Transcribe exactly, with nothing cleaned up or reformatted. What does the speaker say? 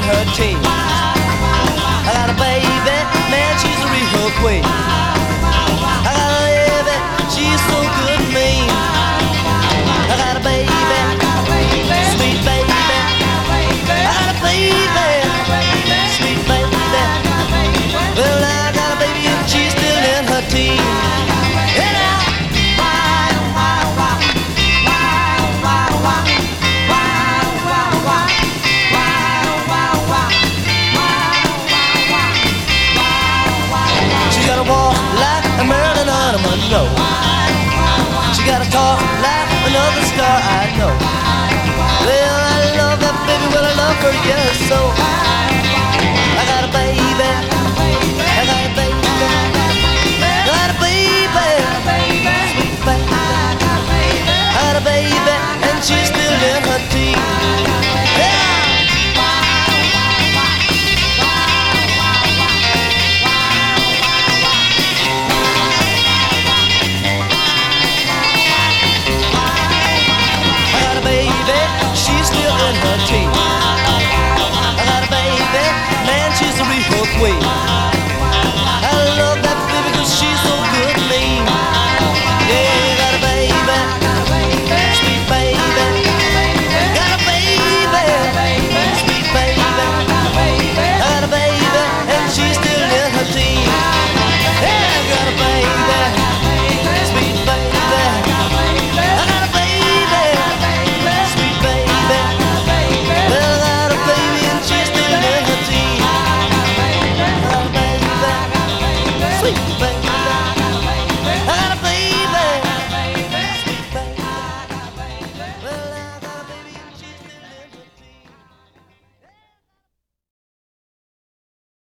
in her teens. I got a baby, man, she's a real queen. I got a baby, she's so good and mean. I got a baby, sweet baby. I got a baby, sweet baby. Well, I got a baby and she's still in her teens. And I walk like a Marilyn Monroe. She gotta talk like another star I know. Well, I love that baby, well I love her, yes, so I got a baby, I got a baby, I got a baby, sweet baby. I got a baby, and she's still in her teens. Yeah. She's still in her teens. I got a baby, man.